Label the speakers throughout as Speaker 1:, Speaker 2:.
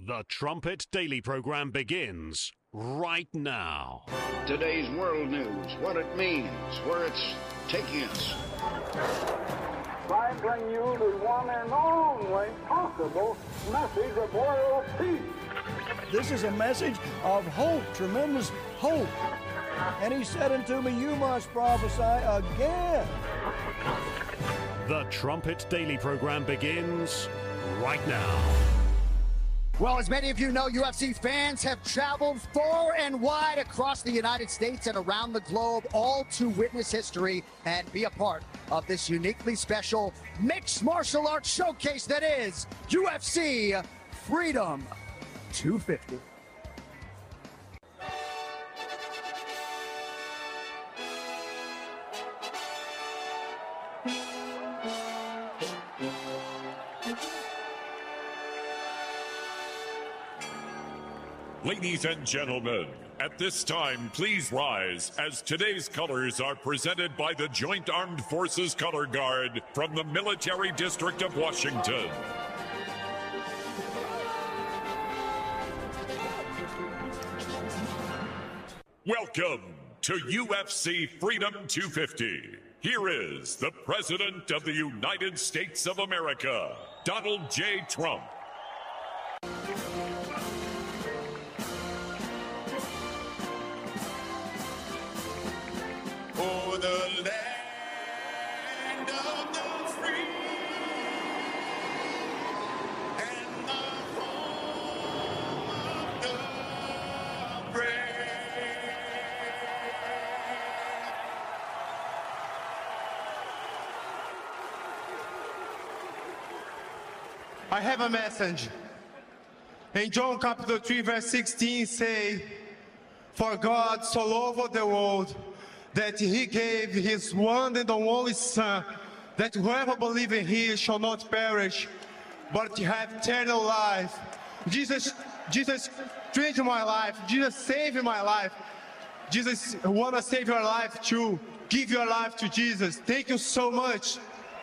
Speaker 1: The Trumpet Daily program begins right now.
Speaker 2: Today's world news, what it means, where it's taking us.
Speaker 3: I bring you the one and only possible message of world peace.
Speaker 4: This is a message of hope, tremendous hope. And he said unto me, you must prophesy again.
Speaker 1: The Trumpet Daily program begins right now.
Speaker 5: Well, as many of you know, UFC fans have traveled far and wide across the United States and around the globe, all to witness history and be a part of this uniquely special mixed martial arts showcase that is UFC Freedom 250.
Speaker 6: Ladies and gentlemen, at this time, please rise as today's colors are presented by the Joint Armed Forces Color Guard from the Military District of Washington. Welcome to UFC Freedom 250. Here is the President of the United States of America, Donald J. Trump. For the land of the free and the home of the brave.
Speaker 7: I have a message. In John chapter 3 verse 16 say, for God so loved the world that he gave his one and only Son, that whoever believes in him shall not perish, but have eternal life. Jesus changed my life. Jesus saved my life. Jesus want to save your life too. Give your life to Jesus. Thank you so much.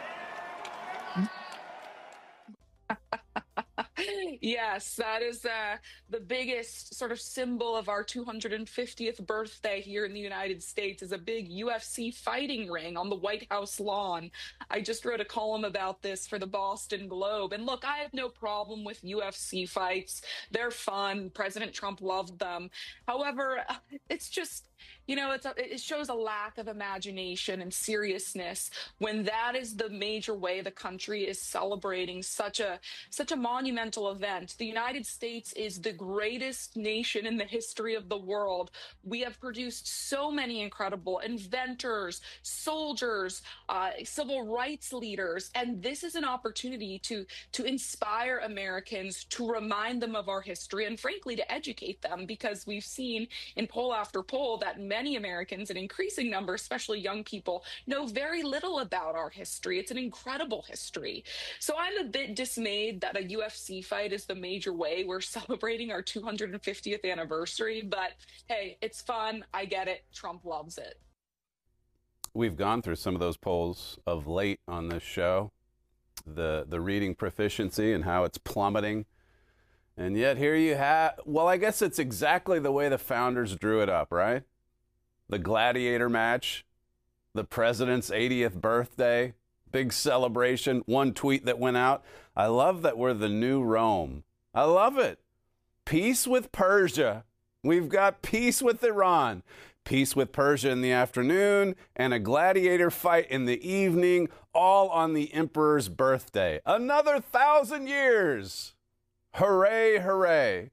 Speaker 8: Yes, that is the biggest sort of symbol of our 250th birthday here in the United States is a big UFC fighting ring on the White House lawn. I just wrote a column about this for the Boston Globe. And look, I have no problem with UFC fights. They're fun. President Trump loved them. However, it's just, you know, it shows a lack of imagination and seriousness when that is the major way the country is celebrating such a monumental event. The United States is the greatest nation in the history of the world. We have produced so many incredible inventors, soldiers, civil rights leaders, and this is an opportunity to inspire Americans, to remind them of our history, and frankly, to educate them, because we've seen in poll after poll that many Americans, an increasing number, especially young people, know very little about our history. It's an incredible history. So I'm a bit dismayed that a UFC fight is the major way we're celebrating our 250th anniversary, but hey, it's fun. I get it. Trump loves it.
Speaker 9: We've gone through some of those polls of late on this show, the reading proficiency and how it's plummeting. And yet here you have, well, I guess it's exactly the way the founders drew it up, right? The gladiator match, the president's 80th birthday, big celebration, one tweet that went out. I love that we're the new Rome. I love it. Peace with Persia. We've got peace with Iran, peace with Persia in the afternoon, and a gladiator fight in the evening, all on the emperor's birthday. Another 1,000 years. Hooray, hooray.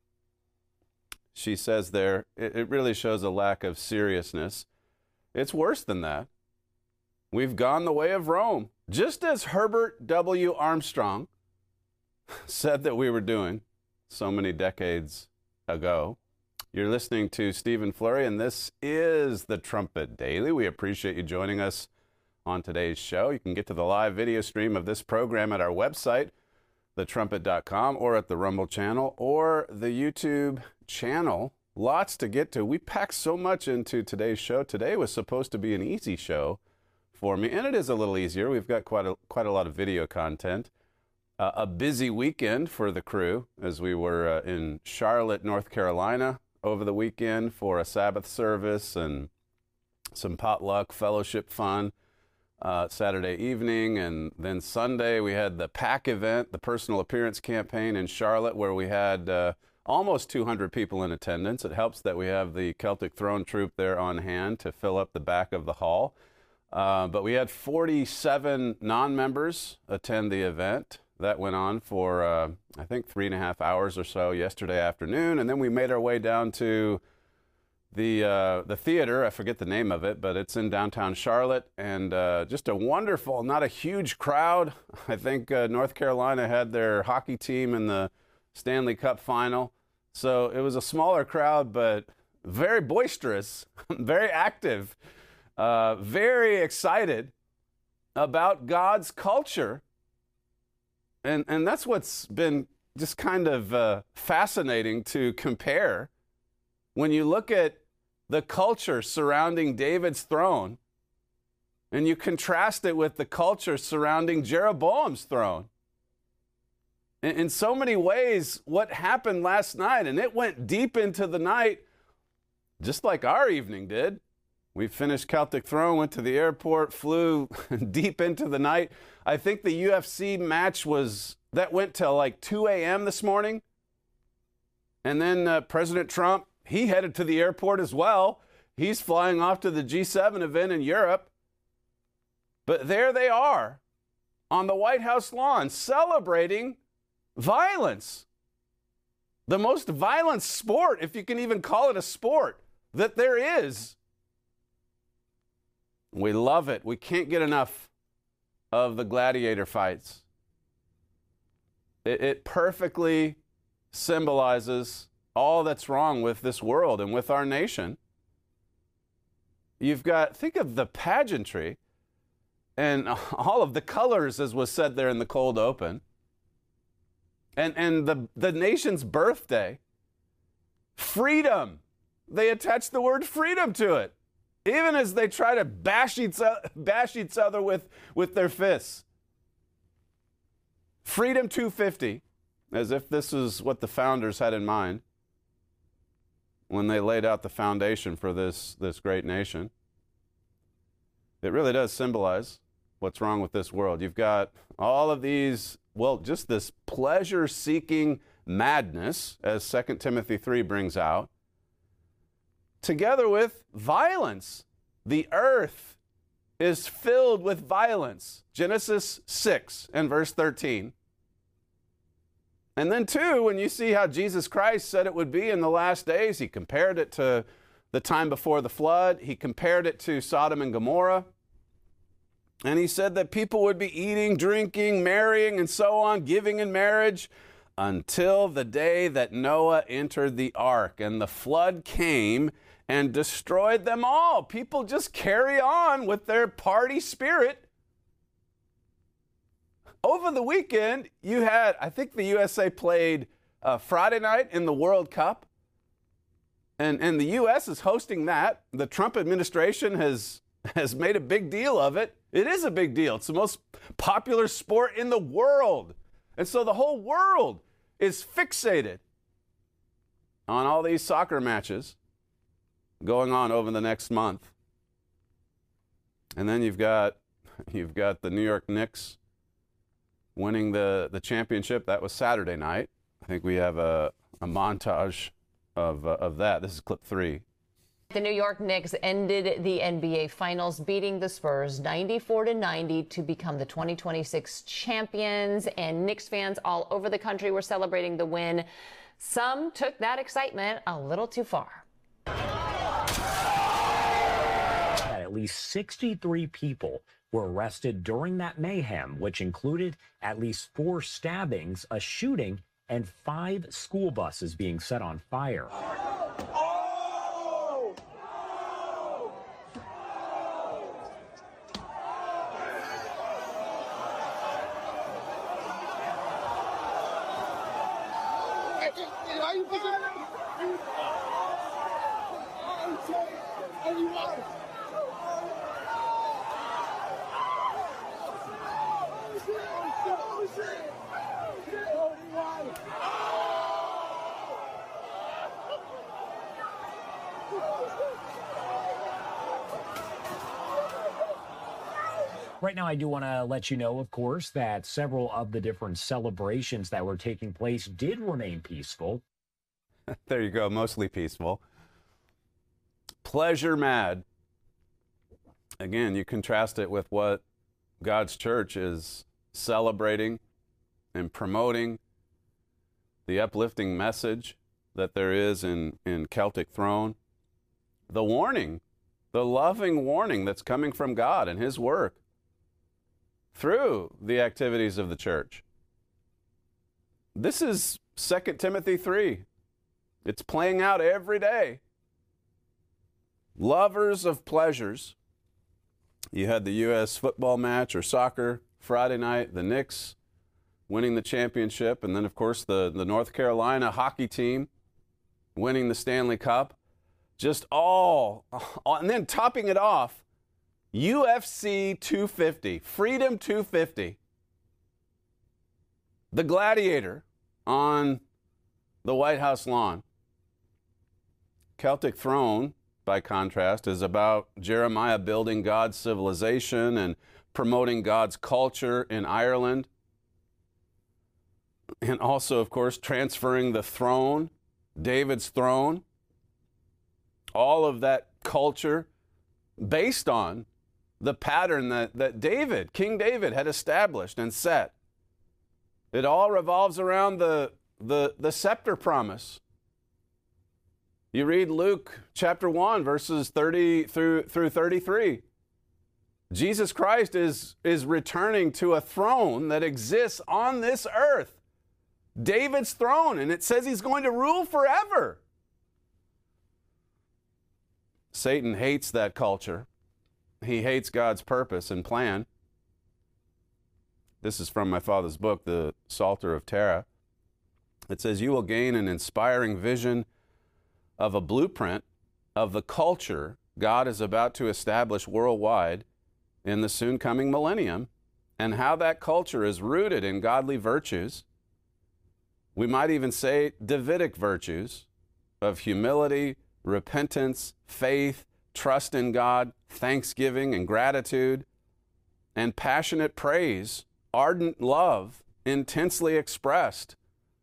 Speaker 9: She says there, it really shows a lack of seriousness. It's worse than that. We've gone the way of Rome, just as Herbert W. Armstrong said that we were doing so many decades ago. You're listening to Stephen Flurry, and this is the Trumpet Daily. We appreciate you joining us on today's show. You can get to the live video stream of this program at our website, thetrumpet.com, or at the Rumble channel or the YouTube channel. Lots to get to. We packed so much into today's show. Today was supposed to be an easy show for me, and it is a little easier. We've got quite a lot of video content. a busy weekend for the crew as we were in Charlotte, North Carolina over the weekend for a Sabbath service and some potluck fellowship fun Saturday evening. And then Sunday we had the PAC event, the personal appearance campaign in Charlotte, where we had almost 200 people in attendance. It helps that we have the Celtic Throne Troop there on hand to fill up the back of the hall. But we had 47 non-members attend the event. That went on for, I think, 3.5 hours or so yesterday afternoon. And then we made our way down to the theater. I forget the name of it, but it's in downtown Charlotte. And just a wonderful, not a huge crowd. I think North Carolina had their hockey team in the Stanley Cup final. So it was a smaller crowd, but very boisterous, very active, very excited about God's culture. And that's what's been just kind of fascinating to compare. When you look at the culture surrounding David's throne and you contrast it with the culture surrounding Jeroboam's throne. In so many ways, what happened last night, and it went deep into the night, just like our evening did. We finished Celtic Throne, went to the airport, flew deep into the night. I think the UFC match went till like 2 a.m. this morning. And then President Trump, he headed to the airport as well. He's flying off to the G7 event in Europe. But there they are on the White House lawn celebrating violence. The most violent sport, if you can even call it a sport, that there is. We love it. We can't get enough of the gladiator fights. It perfectly symbolizes all that's wrong with this world and with our nation. Think of the pageantry and all of the colors, as was said there in the cold open. And the nation's birthday, freedom. They attach the word freedom to it, even as they try to bash each other with their fists. Freedom 250, as if this is what the founders had in mind when they laid out the foundation for this great nation. It really does symbolize what's wrong with this world. You've got all of these, just this pleasure-seeking madness, as 2 Timothy 3 brings out, together with violence. The earth is filled with violence. Genesis 6 and verse 13. And then, too, when you see how Jesus Christ said it would be in the last days, he compared it to the time before the flood. He compared it to Sodom and Gomorrah. And he said that people would be eating, drinking, marrying, and so on, giving in marriage, until the day that Noah entered the ark and the flood came and destroyed them all. People just carry on with their party spirit. Over the weekend, I think the USA played Friday night in the World Cup. And the U.S. is hosting that. The Trump administration has made a big deal of it. It is a big deal. It's the most popular sport in the world. And so the whole world is fixated on all these soccer matches going on over the next month. And then you've got the New York Knicks winning the championship. That was Saturday night. I think we have a montage of that. This is clip 3.
Speaker 10: The New York Knicks ended the NBA Finals, beating the Spurs 94-90 to become the 2026 champions. And Knicks fans all over the country were celebrating the win. Some took that excitement a little too far.
Speaker 11: At least 63 people were arrested during that mayhem, which included at least 4 stabbings, a shooting, and 5 school buses being set on fire. Right now, I do want to let you know, of course, that several of the different celebrations that were taking place did remain peaceful.
Speaker 9: There you go, mostly peaceful. Pleasure mad. Again, you contrast it with what God's church is celebrating and promoting, the uplifting message that there is in Celtic Throne, the warning, the loving warning that's coming from God and His work through the activities of the church. This is 2 Timothy 3. It's playing out every day. Lovers of pleasures. You had the U.S. football match or soccer Friday night, the Knicks winning the championship, and then, of course, the North Carolina hockey team winning the Stanley Cup. Just all, and then topping it off, UFC 250, Freedom 250. The Gladiator on the White House lawn. Celtic Throne, by contrast, is about Jeremiah building God's civilization and promoting God's culture in Ireland. And also, of course, transferring the throne, David's throne, all of that culture based on the pattern that David, King David, had established and set. It all revolves around the scepter promise. You read Luke chapter 1, verses 30 through 33. Jesus Christ is returning to a throne that exists on this earth. David's throne, and it says he's going to rule forever. Satan hates that culture. He hates God's purpose and plan. This is from my father's book, The Psalter of Terra. It says, you will gain an inspiring vision of a blueprint of the culture God is about to establish worldwide in the soon coming millennium, and how that culture is rooted in godly virtues. We might even say Davidic virtues of humility, repentance, faith, trust in God, thanksgiving and gratitude, and passionate praise, ardent love, intensely expressed.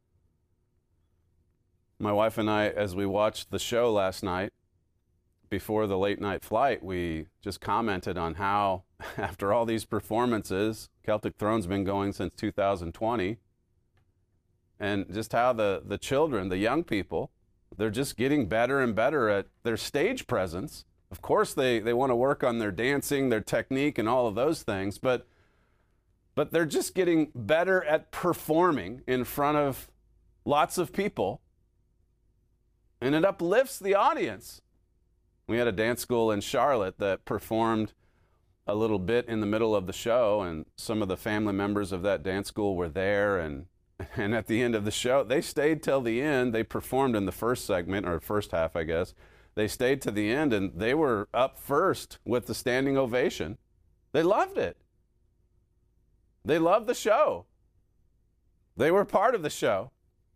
Speaker 9: My wife and I, as we watched the show last night, before the late night flight, we just commented on how, after all these performances, Celtic Throne's been going since 2020, and just how the children, the young people, they're just getting better and better at their stage presence. Of course, they want to work on their dancing, their technique, and all of those things, but they're just getting better at performing in front of lots of people, and it uplifts the audience. We had a dance school in Charlotte that performed a little bit in the middle of the show, and some of the family members of that dance school were there, and at the end of the show, they stayed till the end. They performed in the first segment, or first half, I guess. They stayed to the end, and they were up first with the standing ovation. They loved it. They loved the show. They were part of the show.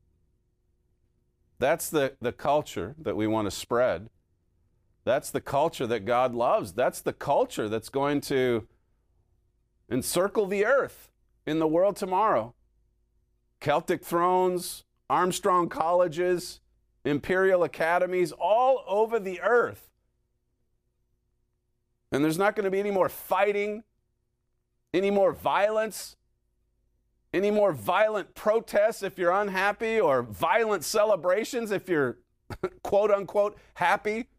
Speaker 9: That's the culture that we want to spread. That's the culture that God loves. That's the culture that's going to encircle the earth in the world tomorrow. Celtic Thrones, Armstrong colleges, imperial academies, all over the earth. And there's not going to be any more fighting, any more violence, any more violent protests if you're unhappy, or violent celebrations if you're quote unquote happy. It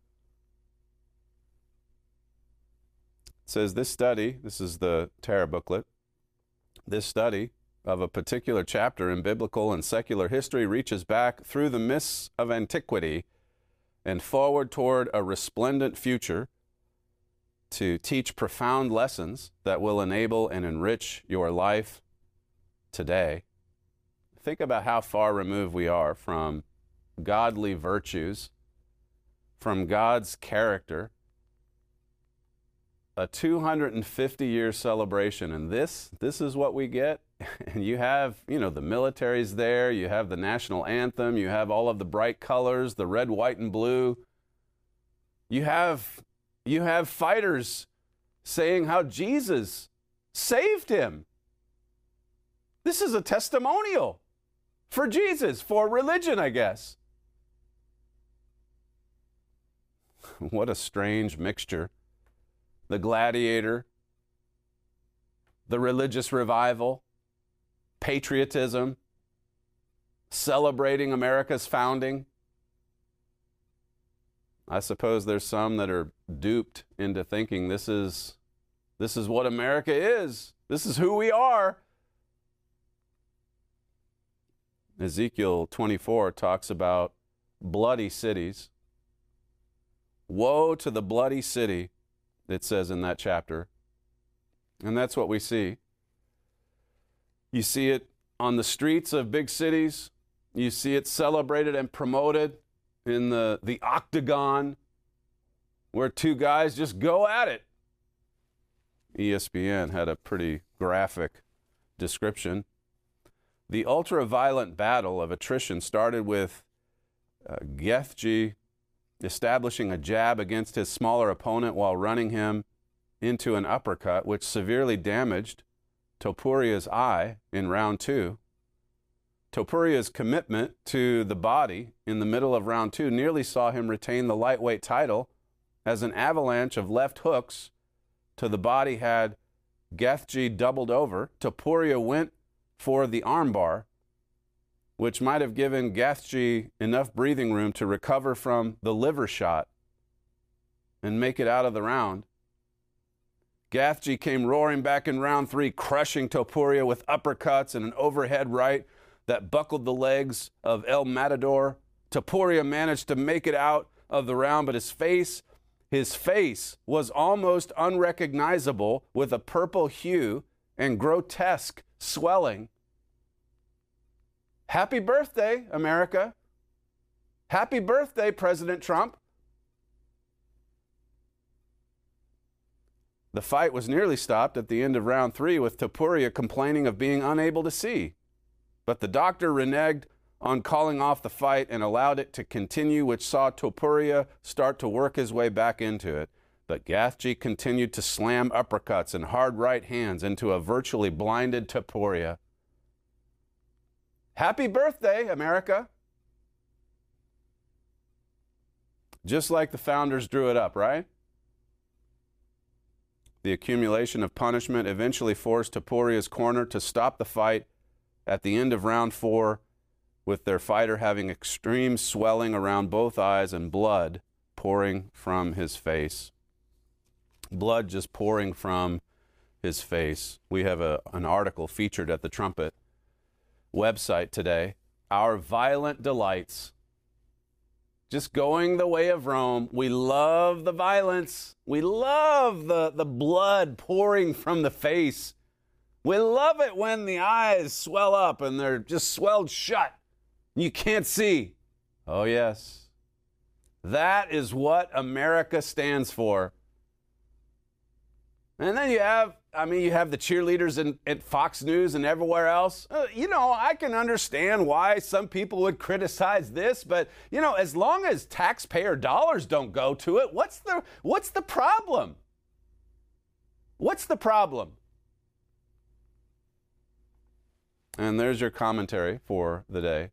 Speaker 9: says this study, this is the Terra booklet, this study of a particular chapter in biblical and secular history reaches back through the mists of antiquity and forward toward a resplendent future to teach profound lessons that will enable and enrich your life today. Think about how far removed we are from godly virtues, from God's character. A 250-year celebration, and this is what we get. And you have, the military's there, you have the national anthem, you have all of the bright colors, the red, white, and blue. You have fighters saying how Jesus saved him. This is a testimonial for Jesus, for religion, I guess. What a strange mixture. The gladiator, the religious revival, patriotism, celebrating America's founding. I suppose there's some that are duped into thinking this is what America is. This is who we are. Ezekiel 24 talks about bloody cities. Woe to the bloody city, it says in that chapter. And that's what we see. You see it on the streets of big cities. You see it celebrated and promoted in the octagon, where two guys just go at it. ESPN had a pretty graphic description. The ultra-violent battle of attrition started with Gethje establishing a jab against his smaller opponent while running him into an uppercut, which severely damaged Topuria's eye in round 2. Topuria's commitment to the body in the middle of round 2 nearly saw him retain the lightweight title, as an avalanche of left hooks to the body had Gethje doubled over. Topuria went for the armbar, which might have given Gethje enough breathing room to recover from the liver shot and make it out of the round. Gethje came roaring back in round 3, crushing Topuria with uppercuts and an overhead right that buckled the legs of El Matador. Topuria managed to make it out of the round, but his face was almost unrecognizable, with a purple hue and grotesque swelling. Happy birthday, America. Happy birthday, President Trump. The fight was nearly stopped at the end of round 3, with Topuria complaining of being unable to see. But the doctor reneged on calling off the fight and allowed it to continue, which saw Topuria start to work his way back into it. But Gethje continued to slam uppercuts and hard right hands into a virtually blinded Topuria. Happy birthday, America. Just like the founders drew it up, right? The accumulation of punishment eventually forced Topuria's corner to stop the fight at the end of round 4, with their fighter having extreme swelling around both eyes and blood pouring from his face. Blood just pouring from his face. We have an article featured at the Trumpet website today. Our violent delights. Just going the way of Rome. We love the violence. We love the blood pouring from the face. We love it when the eyes swell up and they're just swelled shut. You can't see. Oh, yes. That is what America stands for. And then you have the cheerleaders at Fox News and everywhere else. I can understand why some people would criticize this, but, as long as taxpayer dollars don't go to it, what's the problem? What's the problem? And there's your commentary for the day.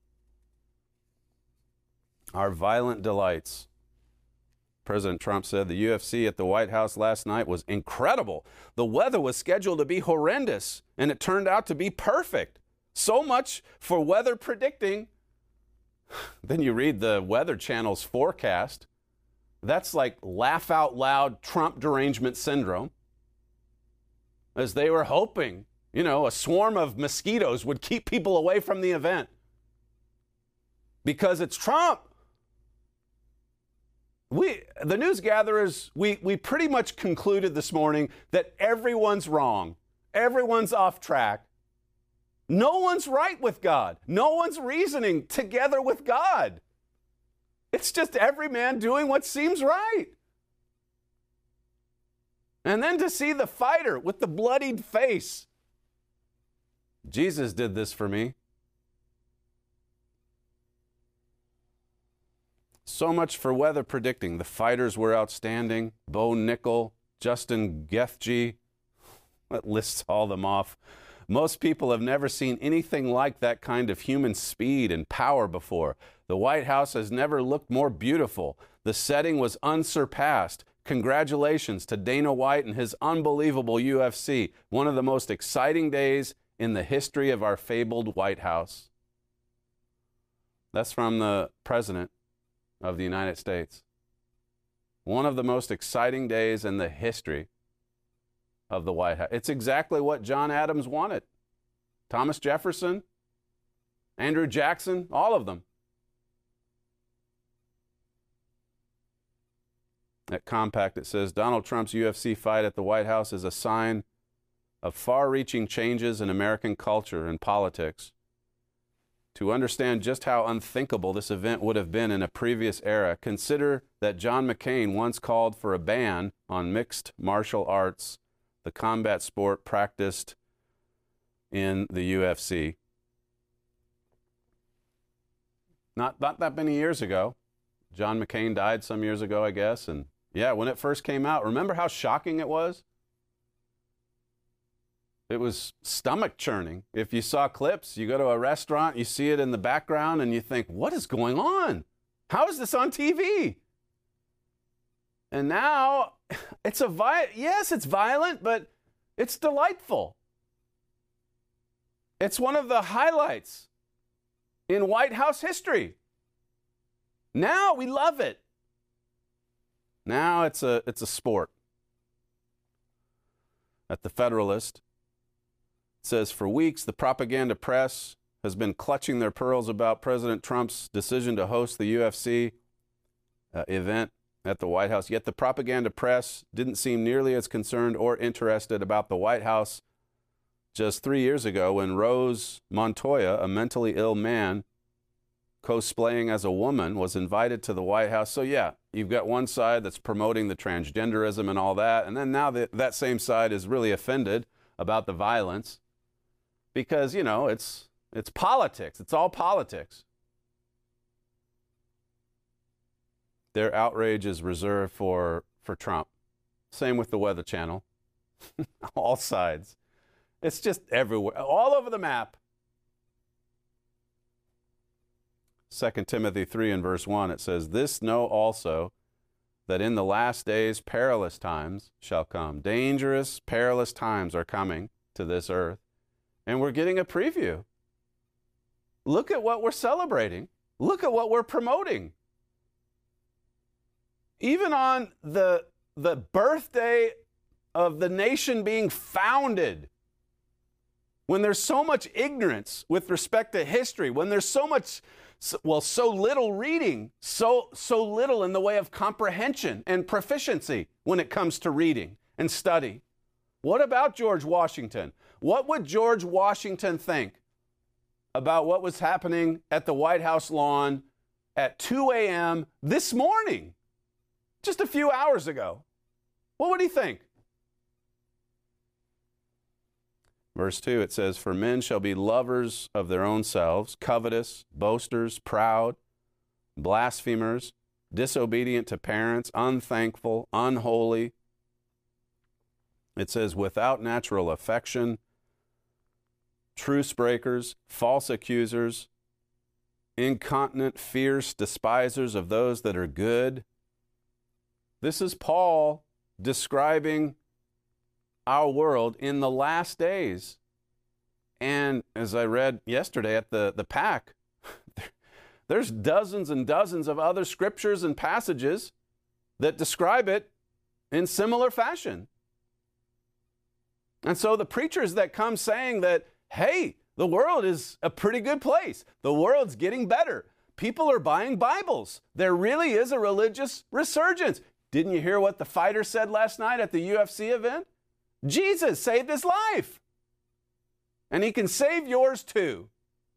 Speaker 9: Our violent delights. President Trump said the UFC at the White House last night was incredible. The weather was scheduled to be horrendous, and it turned out to be perfect. So much for weather predicting. Then you read the Weather Channel's forecast. That's like laugh out loud Trump derangement syndrome. As they were hoping, a swarm of mosquitoes would keep people away from the event. Because it's Trump. The news gatherers, we pretty much concluded this morning that everyone's wrong. Everyone's off track. No one's right with God. No one's reasoning together with God. It's just every man doing what seems right. And then to see the fighter with the bloodied face. Jesus did this for me. So much for weather predicting. The fighters were outstanding. Bo Nickel, Justin Gethje. It lists all them off. Most people have never seen anything like that kind of human speed and power before. The White House has never looked more beautiful. The setting was unsurpassed. Congratulations to Dana White and his unbelievable UFC. One of the most exciting days in the history of our fabled White House. That's from the President of the United States. One of the most exciting days in the history of the White House. It's exactly what John Adams wanted. Thomas Jefferson, Andrew Jackson, all of them. At Compact, it says, Donald Trump's UFC fight at the White House is a sign of far-reaching changes in American culture and politics. To understand just how unthinkable this event would have been in a previous era, consider that John McCain once called for a ban on mixed martial arts, the combat sport practiced in the UFC. Not that many years ago. John McCain died some years ago, I guess. And yeah, when it first came out, remember how shocking it was? It was stomach churning. If you saw clips, you go to a restaurant, you see it in the background, and you think, what is going on? How is this on TV? And now it's yes, it's violent, but it's delightful. It's one of the highlights in White House history. Now we love it. Now it's a sport. At the Federalist, it says, for weeks, the propaganda press has been clutching their pearls about President Trump's decision to host the UFC event at the White House. Yet the propaganda press didn't seem nearly as concerned or interested about the White House just 3 years ago when Rose Montoya, a mentally ill man cosplaying as a woman, was invited to the White House. So yeah, you've got one side that's promoting the transgenderism and all that, and then now that same side is really offended about the violence because, you know, it's politics. It's all politics. Their outrage is reserved for Trump. Same with the Weather Channel. All sides. It's just everywhere, all over the map. 2 Timothy 3 and verse 1, it says, this know also, that in the last days perilous times shall come. Dangerous, perilous times are coming to this earth. And we're getting a preview. Look at what we're celebrating. Look at what we're promoting. Even on the birthday of the nation being founded, when there's so much ignorance with respect to history, when there's so much, so little reading, so little in the way of comprehension and proficiency when it comes to reading and study. What about George Washington? What would George Washington think about what was happening at the White House lawn at 2 a.m. this morning, just a few hours ago? What would he think? Verse 2, it says, for men shall be lovers of their own selves, covetous, boasters, proud, blasphemers, disobedient to parents, unthankful, unholy. It says, without natural affection, truce breakers, false accusers, incontinent, fierce, despisers of those that are good. This is Paul describing our world in the last days. And as I read yesterday at the PAC, there's dozens and dozens of other scriptures and passages that describe it in similar fashion. And so the preachers that come saying that, hey, the world is a pretty good place, the world's getting better, people are buying Bibles, there really is a religious resurgence. Didn't you hear what the fighter said last night at the UFC event? Jesus saved his life. And he can save yours too.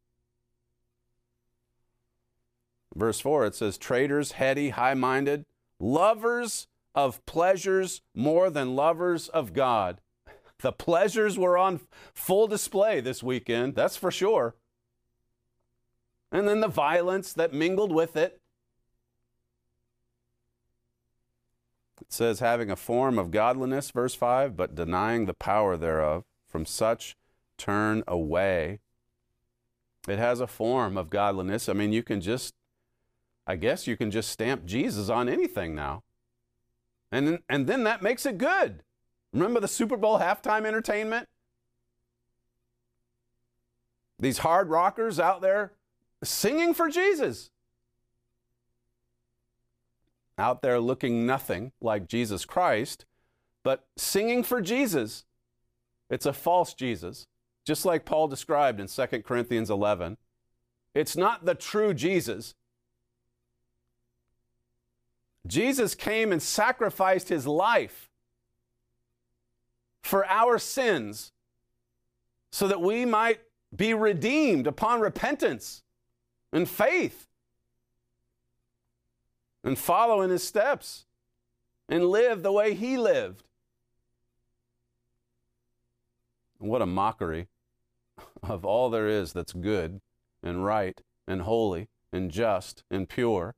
Speaker 9: Verse 4, it says, traitors, heady, high-minded, lovers of pleasures more than lovers of God. The pleasures were on full display this weekend, that's for sure. And then the violence that mingled with it. It says, having a form of godliness, verse 5, but denying the power thereof. From such turn away. It has a form of godliness. I mean, I guess you can just stamp Jesus on anything now. And then that makes it good. Remember the Super Bowl halftime entertainment? These hard rockers out there singing for Jesus. Out there looking nothing like Jesus Christ, but singing for Jesus. It's a false Jesus, just like Paul described in 2 Corinthians 11. It's not the true Jesus. Jesus came and sacrificed his life for our sins so that we might be redeemed upon repentance and faith and follow in his steps and live the way he lived. What a mockery of all there is that's good and right and holy and just and pure.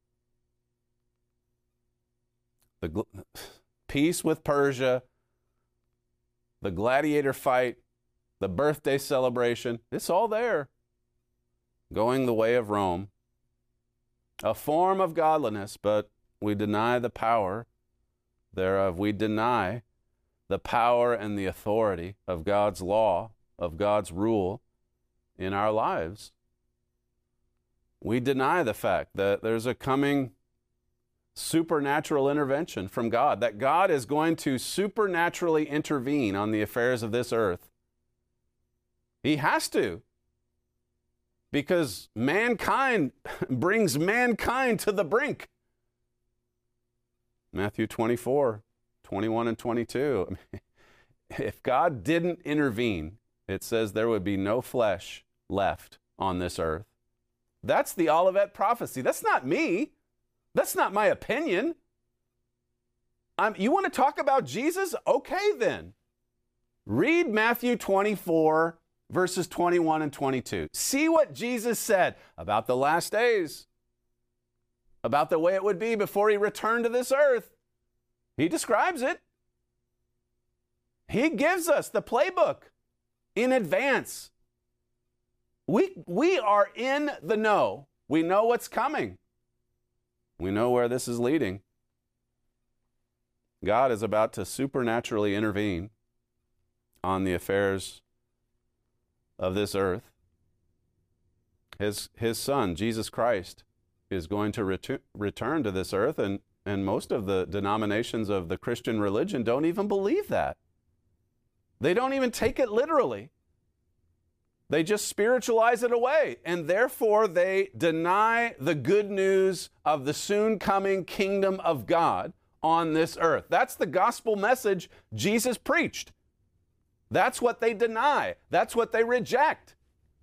Speaker 9: The peace with Persia, the gladiator fight, the birthday celebration, it's all there. Going the way of Rome. A form of godliness, but we deny the power thereof. We deny the power and the authority of God's law, of God's rule in our lives. We deny the fact that there's a coming supernatural intervention from God, that God is going to supernaturally intervene on the affairs of this earth. He has to, because mankind brings mankind to the brink. Matthew 24, 21 and 22. If God didn't intervene, it says there would be no flesh left on this earth. That's the Olivet prophecy. That's not me. That's not my opinion. You want to talk about Jesus? Okay, then. Read Matthew 24, verses 21 and 22. See what Jesus said about the last days, about the way it would be before he returned to this earth. He describes it. He gives us the playbook in advance. We are in the know. We know what's coming. We know where this is leading. God is about to supernaturally intervene on the affairs of this earth. His Son, Jesus Christ, is going to return to this earth, and most of the denominations of the Christian religion don't even believe that. They don't even take it literally. They just spiritualize it away, and therefore they deny the good news of the soon coming kingdom of God on this earth. That's the gospel message Jesus preached. That's what they deny. That's what they reject.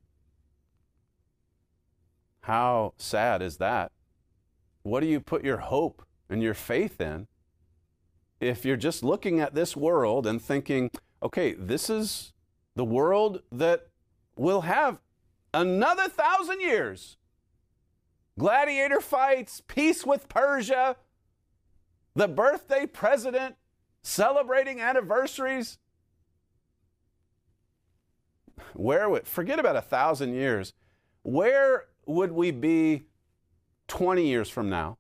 Speaker 9: How sad is that? What do you put your hope and your faith in if you're just looking at this world and thinking, okay, this is the world that will have another 1,000 years. Gladiator fights, peace with Persia, the birthday president, celebrating anniversaries. Forget about 1,000 years. Where would we be 20 years from now?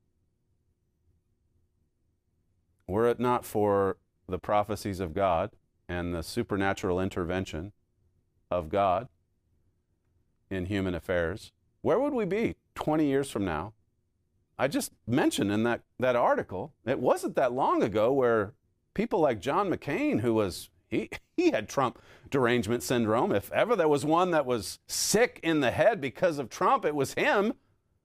Speaker 9: Were it not for the prophecies of God and the supernatural intervention of God in human affairs, where would we be 20 years from now? I just mentioned in that article, it wasn't that long ago where people like John McCain, he had Trump derangement syndrome. If ever there was one that was sick in the head because of Trump, it was him.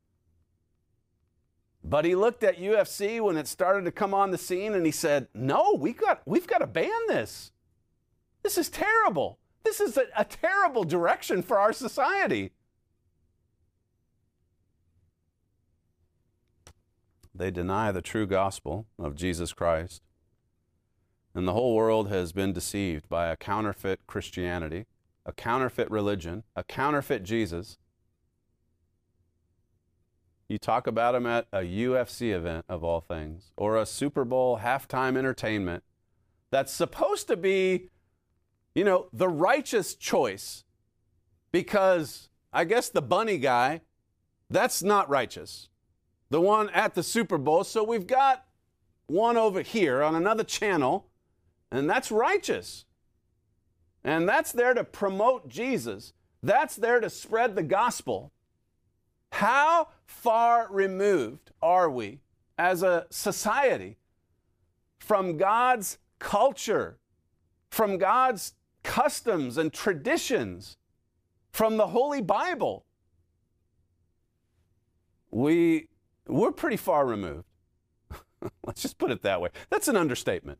Speaker 9: But he looked at UFC when it started to come on the scene and he said, no, we've got to ban this. This is terrible. This is a terrible direction for our society. They deny the true gospel of Jesus Christ. And the whole world has been deceived by a counterfeit Christianity, a counterfeit religion, a counterfeit Jesus. You talk about them at a UFC event, of all things, or a Super Bowl halftime entertainment that's supposed to be, the righteous choice, because I guess the bunny guy, that's not righteous. The one at the Super Bowl. So we've got one over here on another channel, and that's righteous. And that's there to promote Jesus. That's there to spread the gospel. How far removed are we as a society from God's culture, from God's customs and traditions, from the Holy Bible? We're pretty far removed. Let's just put it that way. That's an understatement.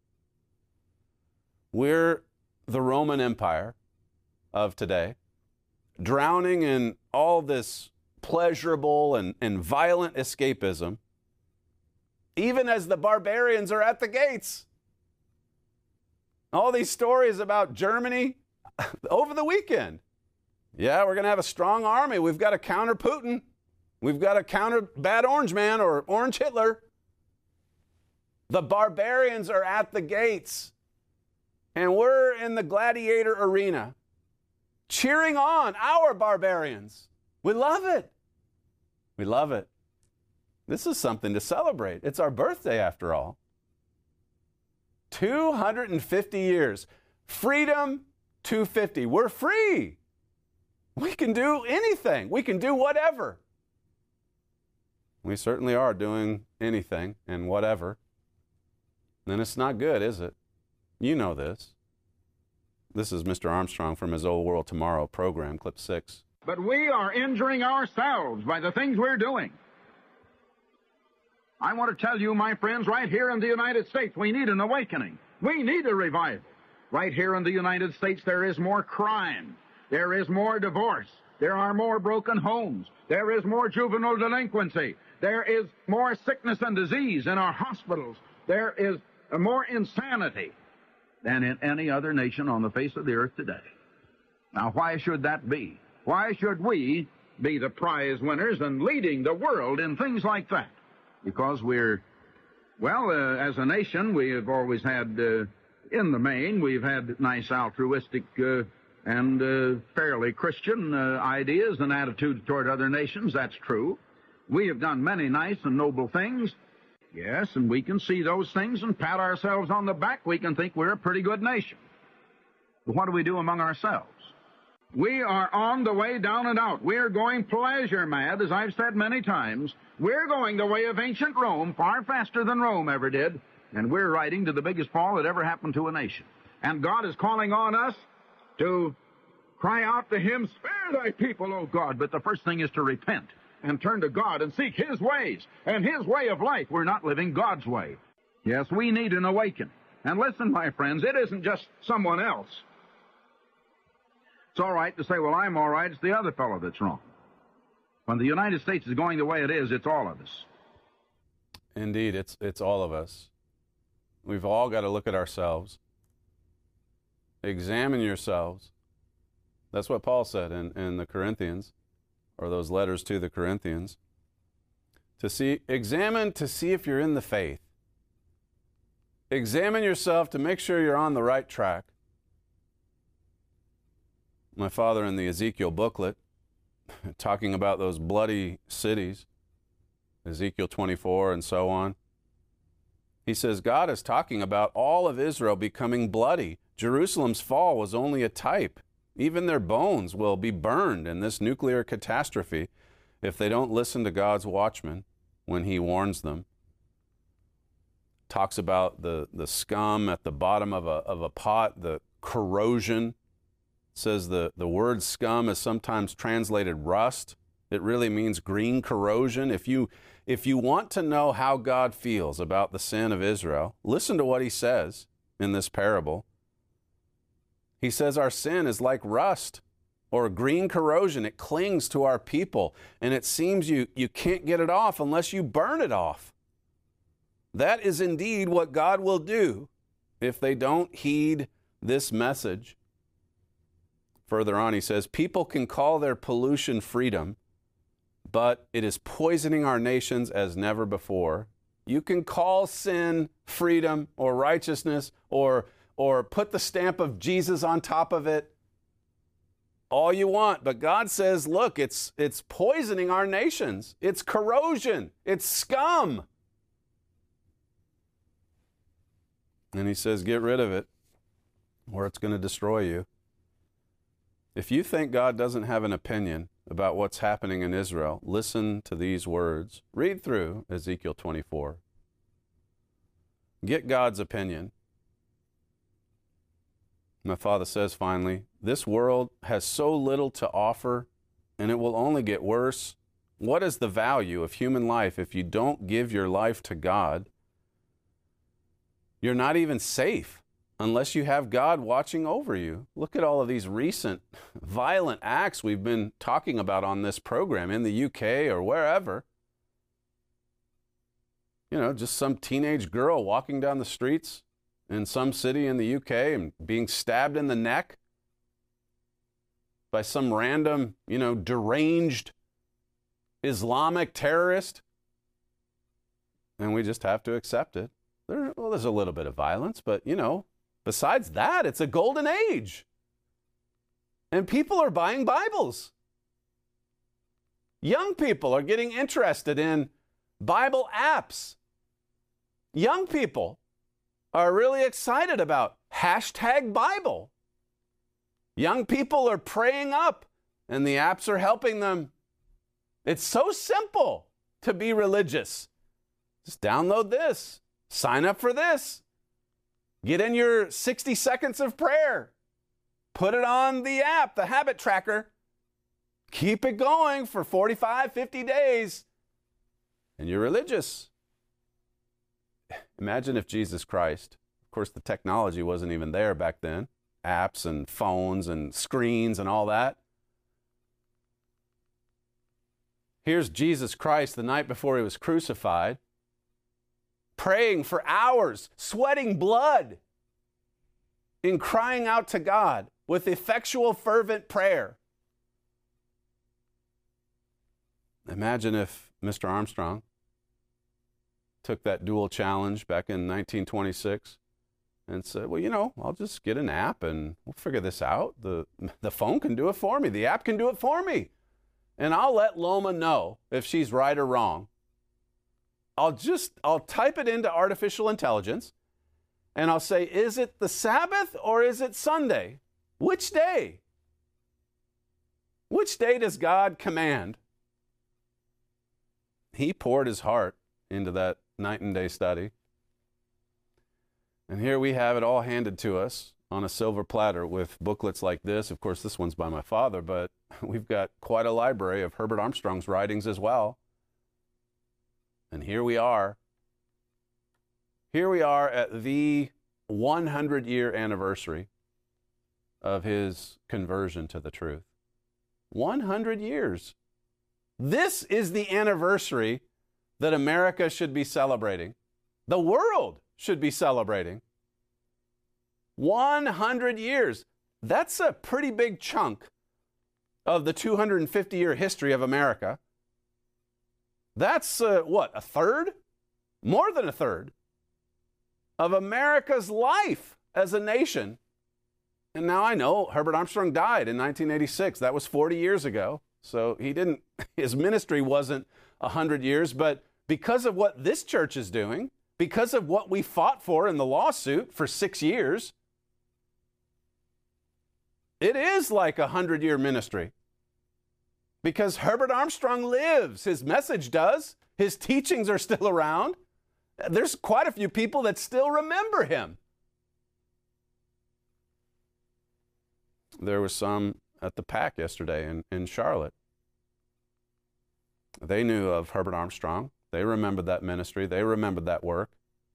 Speaker 9: We're the Roman Empire of today, drowning in all this pleasurable and violent escapism, even as the barbarians are at the gates. All these stories about Germany over the weekend. Yeah, we're going to have a strong army. We've got to counter Putin. We've got to counter Bad Orange Man or Orange Hitler. The barbarians are at the gates. And we're in the gladiator arena, cheering on our barbarians. We love it. We love it. This is something to celebrate. It's our birthday, after all. 250 years. Freedom 250. We're free. We can do anything. We can do whatever. We certainly are doing anything and whatever. Then it's not good, is it? You know this. This is Mr. Armstrong from his Old World Tomorrow program, clip 6.
Speaker 2: But we are injuring ourselves by the things we're doing. I want to tell you, my friends, right here in the United States, we need an awakening. We need a revival. Right here in the United States, there is more crime. There is more divorce. There are more broken homes. There is more juvenile delinquency. There is more sickness and disease in our hospitals. There is more insanity than in any other nation on the face of the earth today. Now, why should that be? Why should we be the prize winners and leading the world in things like that? Because we're, as a nation, we have always had, in the main, we've had nice altruistic and fairly Christian ideas and attitudes toward other nations. That's true. We have done many nice and noble things. Yes, and we can see those things and pat ourselves on the back. We can think we're a pretty good nation. But what do we do among ourselves? We are on the way down and out. We're going pleasure mad, as I've said many times. We're going the way of ancient Rome, far faster than Rome ever did, and we're riding to the biggest fall that ever happened to a nation. And God is calling on us to cry out to Him, "Spare thy people, O God." But the first thing is to repent and turn to God and seek His ways and His way of life. We're not living God's way. Yes, we need an awakening. And listen, my friends, it isn't just someone else. It's all right to say, well, I'm all right, it's the other fellow that's wrong. When the United States is going the way it is, it's all of us.
Speaker 9: Indeed, it's all of us. We've all got to look at ourselves. Examine yourselves. That's what Paul said in the Corinthians, or those letters to the Corinthians. Examine to see if you're in the faith. Examine yourself to make sure you're on the right track. My father in the Ezekiel booklet, talking about those bloody cities, Ezekiel 24 and so on, he says God is talking about all of Israel becoming bloody. Jerusalem's fall was only a type. Even their bones will be burned in this nuclear catastrophe if they don't listen to God's watchmen when He warns them. Talks about the scum at the bottom of a pot, the corrosion. Says the word scum is sometimes translated rust. It really means green corrosion. If you want to know how God feels about the sin of Israel, listen to what He says in this parable. He says our sin is like rust or green corrosion. It clings to our people, and it seems you can't get it off unless you burn it off. That is indeed what God will do if they don't heed this message. Further on, he says, people can call their pollution freedom, but it is poisoning our nations as never before. You can call sin freedom or righteousness or put the stamp of Jesus on top of it all you want, but God says, look, it's poisoning our nations. It's corrosion. It's scum. And he says, get rid of it or it's going to destroy you. If you think God doesn't have an opinion about what's happening in Israel, listen to these words. Read through Ezekiel 24. Get God's opinion. My father says finally, this world has so little to offer and it will only get worse. What is the value of human life if you don't give your life to God? You're not even safe unless you have God watching over you. Look at all of these recent violent acts we've been talking about on this program in the UK or wherever. You know, just some teenage girl walking down the streets in some city in the UK and being stabbed in the neck by some random, deranged Islamic terrorist. And we just have to accept it. There's a little bit of violence, but, besides that, it's a golden age. And people are buying Bibles. Young people are getting interested in Bible apps. Young people are really excited about #Bible. Young people are praying up, and the apps are helping them. It's so simple to be religious. Just download this. Sign up for this. Get in your 60 seconds of prayer. Put it on the app, the habit tracker. Keep it going for 45, 50 days. And you're religious. Imagine if Jesus Christ, of course the technology wasn't even there back then. Apps and phones and screens and all that. Here's Jesus Christ the night before he was crucified, praying for hours, sweating blood, in crying out to God with effectual, fervent prayer. Imagine if Mr. Armstrong took that dual challenge back in 1926 and said, well, I'll just get an app and we'll figure this out. The phone can do it for me. The app can do it for me. And I'll let Loma know if she's right or wrong. I'll type it into artificial intelligence and I'll say, is it the Sabbath or is it Sunday? Which day? Which day does God command? He poured his heart into that night and day study. And here we have it all handed to us on a silver platter with booklets like this. Of course, this one's by my father, but we've got quite a library of Herbert Armstrong's writings as well. And here we are. Here we are at the 100-year anniversary of his conversion to the truth. 100 years. This is the anniversary that America should be celebrating. The world should be celebrating. 100 years. That's a pretty big chunk of the 250-year history of America. That's, a third? More than a third of America's life as a nation. And now I know Herbert Armstrong died in 1986. That was 40 years ago. So his ministry wasn't 100 years, but because of what this church is doing, because of what we fought for in the lawsuit for 6 years, it is like a 100-year ministry. Because Herbert Armstrong lives. His message does. His teachings are still around. There's quite a few people that still remember him. There was some at the PAC yesterday in Charlotte. They knew of Herbert Armstrong. They remembered that ministry. They remembered that work.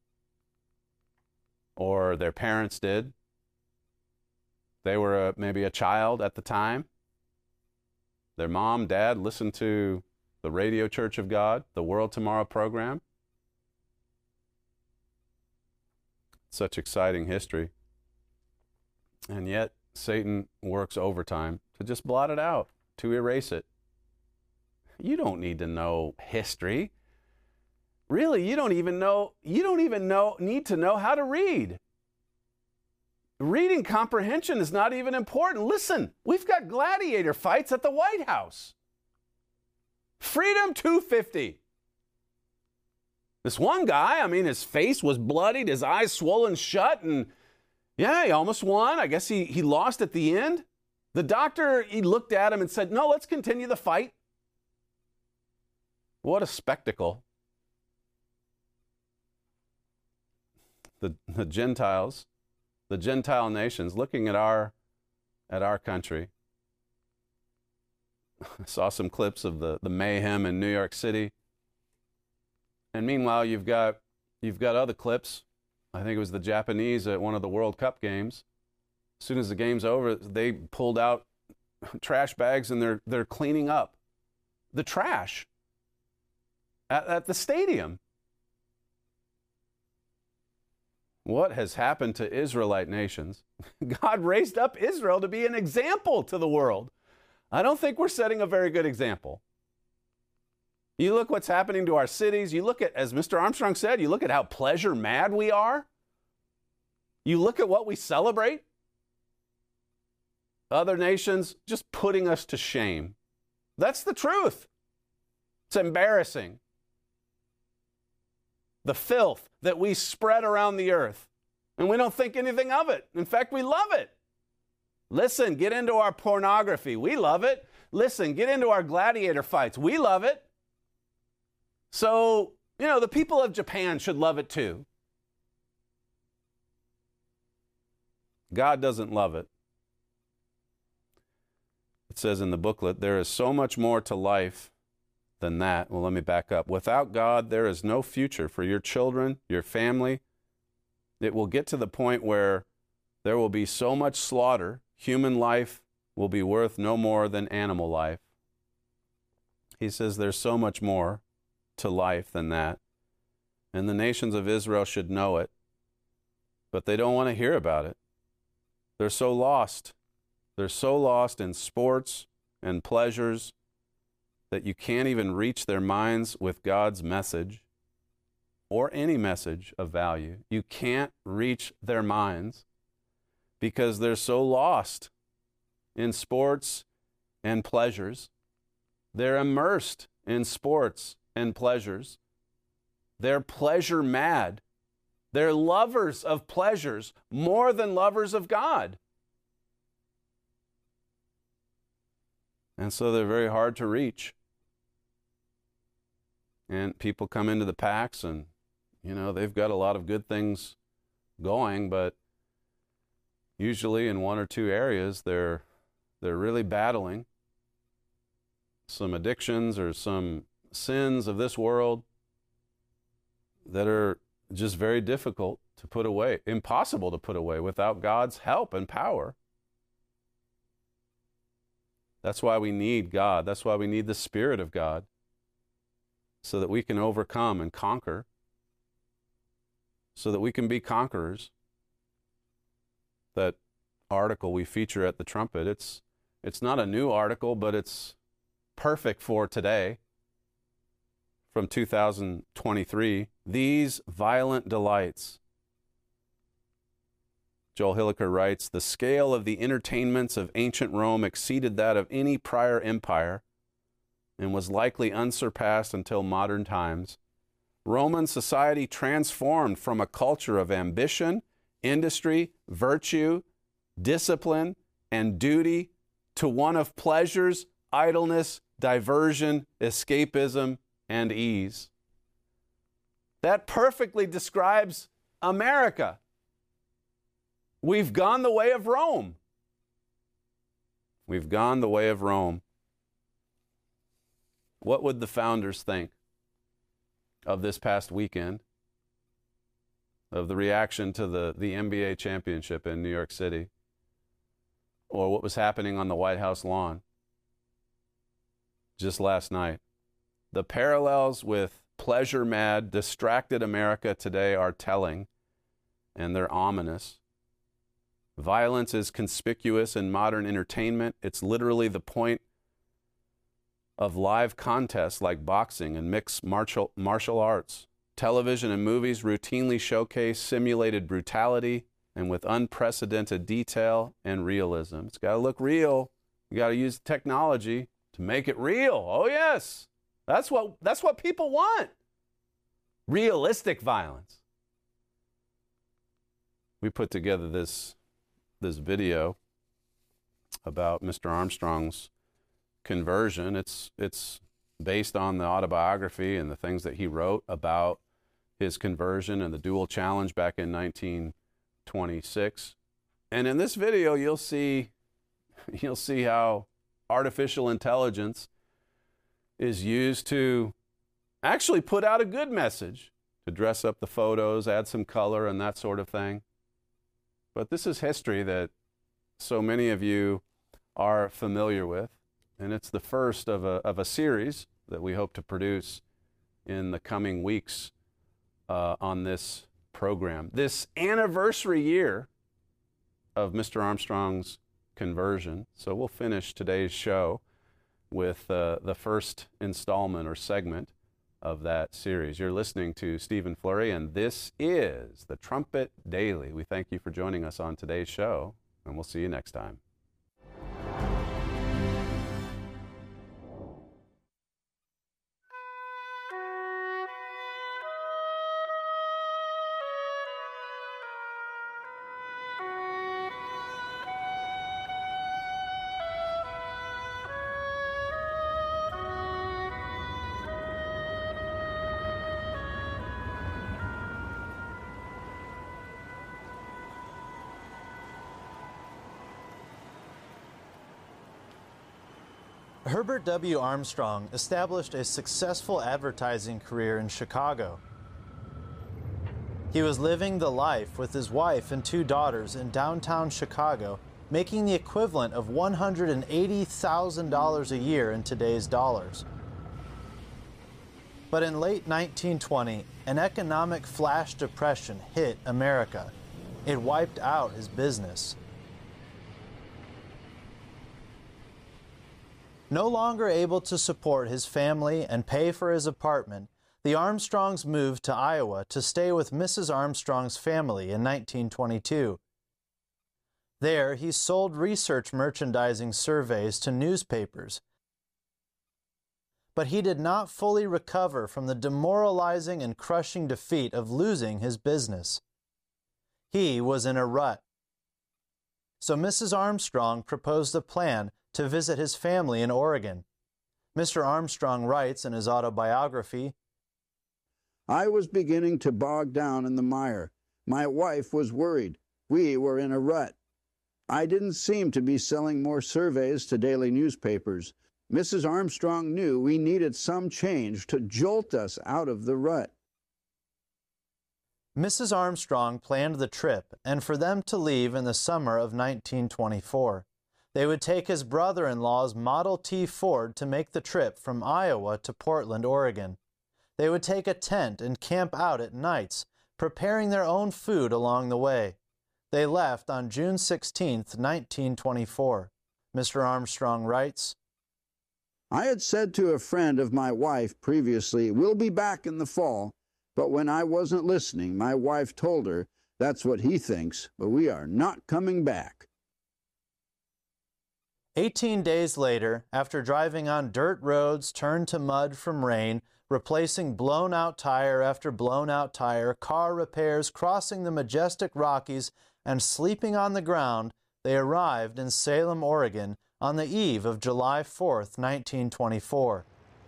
Speaker 9: Or their parents did. They were maybe a child at the time. Their mom, dad listened to the Radio Church of God, the World Tomorrow program. Such exciting history. And yet, Satan works overtime to just blot it out, to erase it. You don't need to know history. Really, you don't even need to know how to read. Reading comprehension is not even important. Listen, we've got gladiator fights at the White House. Freedom 250. This one guy, his face was bloodied, his eyes swollen shut, and yeah, he almost won. I guess he lost at the end. The doctor, he looked at him and said, no, let's continue the fight. What a spectacle. The Gentiles, the Gentile nations looking at our country. I saw some clips of the mayhem in New York City. And meanwhile, you've got other clips. I think it was the Japanese at one of the World Cup games. As soon as the game's over, they pulled out trash bags and they're cleaning up the trash at the stadium. What has happened to Israelite nations? God raised up Israel to be an example to the world. I don't think we're setting a very good example. You look what's happening to our cities. You look at, as Mr. Armstrong said, you look at how pleasure mad we are. You look at what we celebrate. Other nations just putting us to shame. That's the truth. It's embarrassing. The filth that we spread around the earth, and we don't think anything of it. In fact, we love it. Listen, get into our pornography. We love it. Listen, get into our gladiator fights. We love it. So, the people of Japan should love it too. God doesn't love it. It says in the booklet, there is so much more to life than that. Well, let me back up. Without God, there is no future for your children, your family. It will get to the point where there will be so much slaughter, human life will be worth no more than animal life. He says there's so much more to life than that. And the nations of Israel should know it, but they don't want to hear about it. They're so lost. They're so lost in sports and pleasures that you can't even reach their minds with God's message or any message of value. You can't reach their minds because they're so lost in sports and pleasures. They're immersed in sports and pleasures. They're pleasure mad. They're lovers of pleasures more than lovers of God. And so they're very hard to reach. And people come into the PAX and, they've got a lot of good things going, but usually in one or two areas they're really battling some addictions or some sins of this world that are just very difficult to put away, impossible to put away without God's help and power. That's why we need God. That's why we need the Spirit of God, so that we can overcome and conquer, so that we can be conquerors. That article we feature at the Trumpet, it's not a new article, but it's perfect for today, from 2023. These violent delights. Joel Hilliker writes, the scale of the entertainments of ancient Rome exceeded that of any prior empire and was likely unsurpassed until modern times. Roman society transformed from a culture of ambition, industry, virtue, discipline, and duty to one of pleasures, idleness, diversion, escapism, and ease. That perfectly describes America. We've gone the way of Rome. We've gone the way of Rome. What would the founders think of this past weekend, of the reaction to the NBA championship in New York City, or what was happening on the White House lawn just last night? The parallels with pleasure-mad, distracted America today are telling, and they're ominous. Violence is conspicuous in modern entertainment. It's literally the point of live contests like boxing and mixed martial arts. Television and movies routinely showcase simulated brutality and with unprecedented detail and realism. It's got to look real. You got to use technology to make it real. Oh yes, that's what people want. Realistic violence. We put together this video about Mr. Armstrong's conversion. It's based on the autobiography and the things that he wrote about his conversion and the dual challenge back in 1926. And in this video, you'll see how artificial intelligence is used to actually put out a good message, to dress up the photos, add some color and that sort of thing. But this is history that so many of you are familiar with, and it's the first of a series that we hope to produce in the coming weeks on this program. This anniversary year of Mr. Armstrong's conversion. So we'll finish today's show with the first installment or segment of that series. You're listening to Stephen Flurry, and this is the Trumpet Daily. We thank you for joining us on today's show, and we'll see you next time.
Speaker 12: Herbert W. Armstrong established a successful advertising career in Chicago. He was living the life with his wife and 2 daughters in downtown Chicago, making the equivalent of $180,000 a year in today's dollars. But in late 1920, an economic flash depression hit America. It wiped out his business. No longer able to support his family and pay for his apartment, the Armstrongs moved to Iowa to stay with Mrs. Armstrong's family in 1922. There, he sold research merchandising surveys to newspapers. But he did not fully recover from the demoralizing and crushing defeat of losing his business. He was in a rut. So Mrs. Armstrong proposed a plan to visit his family in Oregon. Mr. Armstrong writes in his autobiography,
Speaker 13: "I was beginning to bog down in the mire. My wife was worried. We were in a rut. I didn't seem to be selling more surveys to daily newspapers. Mrs. Armstrong knew we needed some change to jolt us out of the rut."
Speaker 12: Mrs. Armstrong planned the trip and for them to leave in the summer of 1924. They would take his brother-in-law's Model T Ford to make the trip from Iowa to Portland, Oregon. They would take a tent and camp out at nights, preparing their own food along the way. They left on June 16, 1924. Mr. Armstrong writes,
Speaker 13: "I had said to a friend of my wife previously, we'll be back in the fall, but when I wasn't listening, my wife told her, that's what he thinks, but we are not coming back."
Speaker 12: 18 days later, after driving on dirt roads turned to mud from rain, replacing blown-out tire after blown-out tire, car repairs, crossing the majestic Rockies, and sleeping on the ground, they arrived in Salem, Oregon, on the eve of July 4, 1924.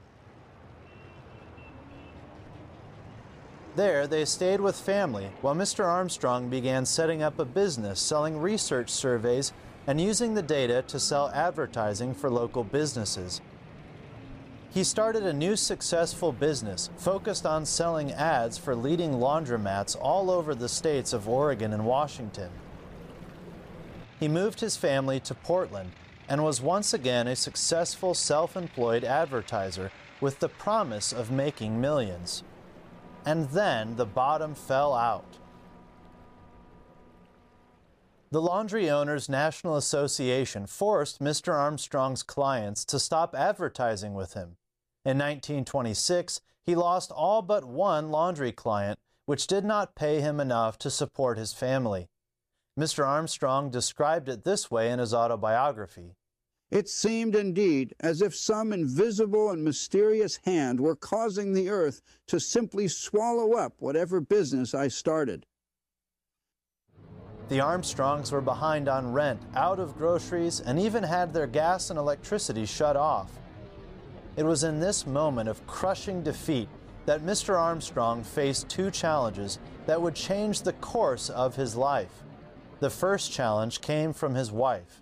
Speaker 12: There, they stayed with family while Mr. Armstrong began setting up a business selling research surveys and using the data to sell advertising for local businesses. He started a new successful business focused on selling ads for leading laundromats all over the states of Oregon and Washington. He moved his family to Portland and was once again a successful self-employed advertiser with the promise of making millions. And then the bottom fell out. The Laundry Owners National Association forced Mr. Armstrong's clients to stop advertising with him. In 1926, he lost all but one laundry client, which did not pay him enough to support his family. Mr. Armstrong described it this way in his autobiography.
Speaker 13: It seemed indeed as if some invisible and mysterious hand were causing the earth to simply swallow up whatever business I started.
Speaker 12: The Armstrongs were behind on rent, out of groceries, and even had their gas and electricity shut off. It was in this moment of crushing defeat that Mr. Armstrong faced two challenges that would change the course of his life. The first challenge came from his wife.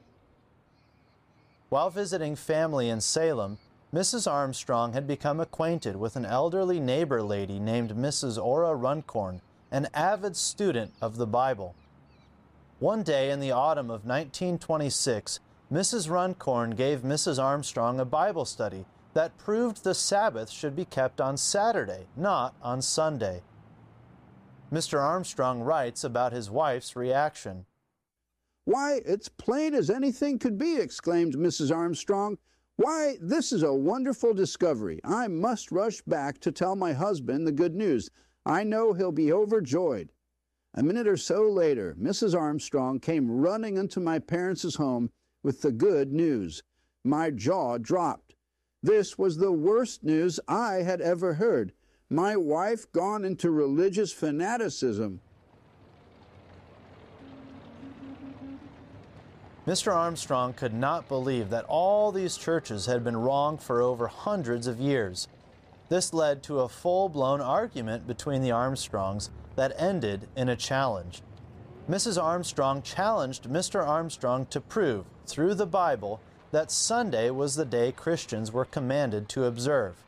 Speaker 12: While visiting family in Salem, Mrs. Armstrong had become acquainted with an elderly neighbor lady named Mrs. Ora Runcorn, an avid student of the Bible. One day in the autumn of 1926, Mrs. Runcorn gave Mrs. Armstrong a Bible study that proved the Sabbath should be kept on Saturday, not on Sunday. Mr. Armstrong writes about his wife's reaction.
Speaker 13: "Why, it's plain as anything could be," exclaimed Mrs. Armstrong. "Why, this is a wonderful discovery. I must rush back to tell my husband the good news. I know he'll be overjoyed." A minute or so later, Mrs. Armstrong came running into my parents' home with the good news. My jaw dropped. This was the worst news I had ever heard. My wife gone into religious fanaticism.
Speaker 12: Mr. Armstrong could not believe that all these churches had been wrong for over hundreds of years. This led to a full-blown argument between the Armstrongs that ended in a challenge. Mrs. Armstrong challenged Mr. Armstrong to prove, through the Bible, that Sunday was the day Christians were commanded to observe.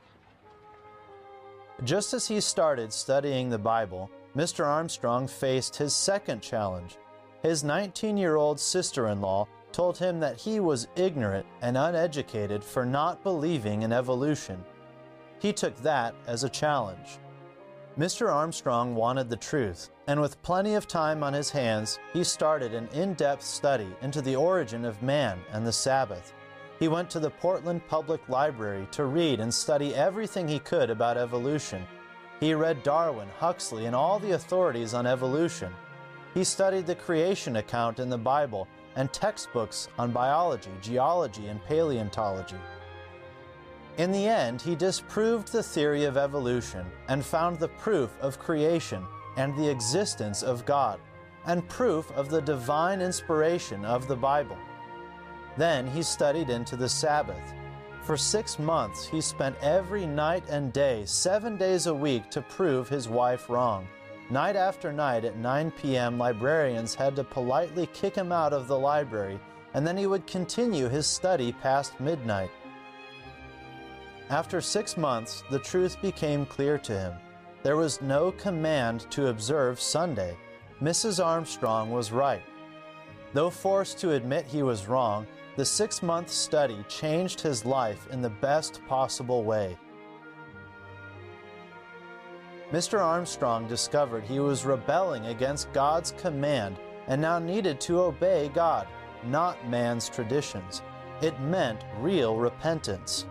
Speaker 12: Just as he started studying the Bible, Mr. Armstrong faced his second challenge. His 19-year-old sister-in-law told him that he was ignorant and uneducated for not believing in evolution. He took that as a challenge. Mr. Armstrong wanted the truth, and with plenty of time on his hands, he started an in-depth study into the origin of man and the Sabbath. He went to the Portland Public Library to read and study everything he could about evolution. He read Darwin, Huxley, and all the authorities on evolution. He studied the creation account in the Bible and textbooks on biology, geology, and paleontology. In the end, he disproved the theory of evolution and found the proof of creation and the existence of God, and proof of the divine inspiration of the Bible. Then he studied into the Sabbath. For 6 months, he spent every night and day, 7 days a week, to prove his wife wrong. Night after night at 9 p.m., librarians had to politely kick him out of the library, and then he would continue his study past midnight. After 6 months, the truth became clear to him. There was no command to observe Sunday. Mrs. Armstrong was right. Though forced to admit he was wrong, the 6-month study changed his life in the best possible way. Mr. Armstrong discovered he was rebelling against God's command and now needed to obey God, not man's traditions. It meant real repentance.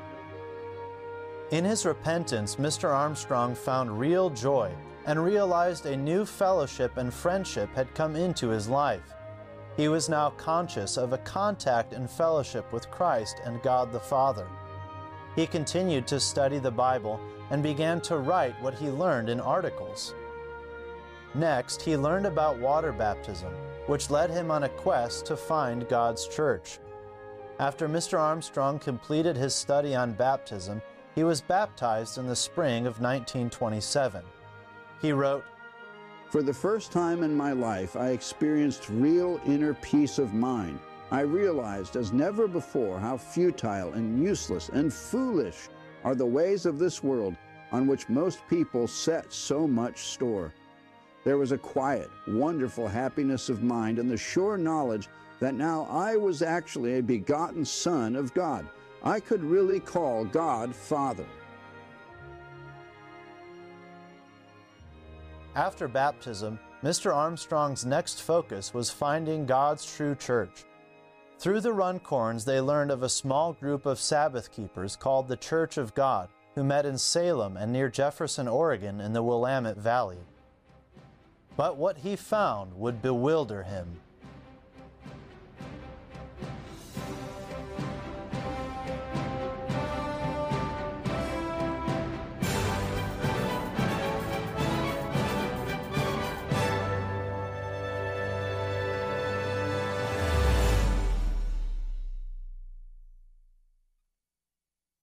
Speaker 12: In his repentance, Mr. Armstrong found real joy and realized a new fellowship and friendship had come into his life. He was now conscious of a contact and fellowship with Christ and God the Father. He continued to study the Bible and began to write what he learned in articles. Next, he learned about water baptism, which led him on a quest to find God's church. After Mr. Armstrong completed his study on baptism, he was baptized in the spring of 1927. He wrote,
Speaker 13: "For the first time in my life, I experienced real inner peace of mind. I realized as never before how futile and useless and foolish are the ways of this world on which most people set so much store. There was a quiet, wonderful happiness of mind in the sure knowledge that now I was actually a begotten son of God. I could really call God Father."
Speaker 12: After baptism, Mr. Armstrong's next focus was finding God's true church. Through the Runcorns, they learned of a small group of Sabbath keepers called the Church of God, who met in Salem and near Jefferson, Oregon in the Willamette Valley. But what he found would bewilder him.